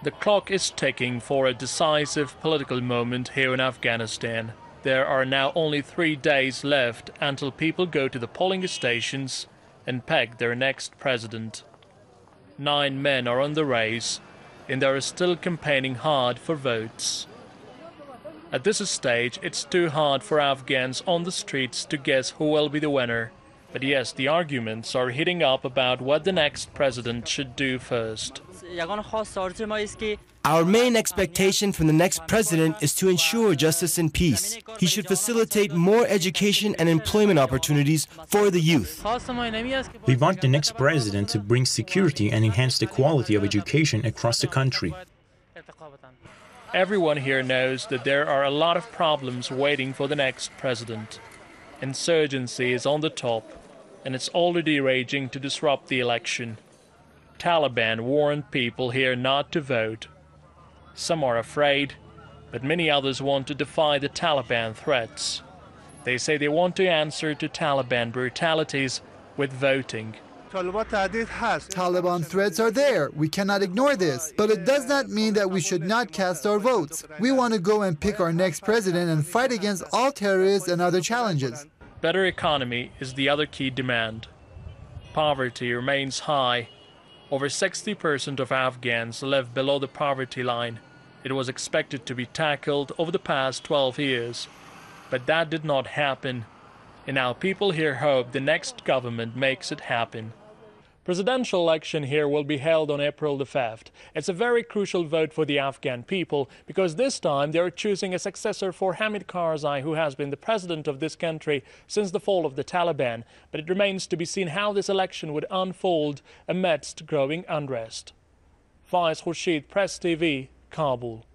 The clock is ticking for a decisive political moment here in Afghanistan. There are now only 3 days left until people go to the polling stations and pick their next president. 9 men are on the race, and they are still campaigning hard for votes. At this stage, it's too hard for Afghans on the streets to guess who will be the winner. But yes, the arguments are heating up about what the next president should do first. Our main expectation from the next president is to ensure justice and peace. He should facilitate more education and employment opportunities for the youth. We want the next president to bring security and enhance the quality of education across the country. Everyone here knows that there are a lot of problems waiting for the next president. Insurgency is on the top, and it's already raging to disrupt the election. Taliban warned people here not to vote. Some are afraid, but many others want to defy the Taliban threats. They say they want to answer to Taliban brutalities with voting. Taliban threats are there. We cannot ignore this. But it does not mean that we should not cast our votes. We want to go and pick our next president and fight against all terrorists and other challenges. Better economy is the other key demand. Poverty remains high. Over 60% of Afghans live below the poverty line. It was expected to be tackled over the past 12 years. But that did not happen. And now people here hope the next government makes it happen. Presidential election here will be held on April the 5th. It's a very crucial vote for the Afghan people because this time they are choosing a successor for Hamid Karzai, who has been the president of this country since the fall of the Taliban. But it remains to be seen how this election would unfold amidst growing unrest. Faiz Khurshid, Press TV, Kabul.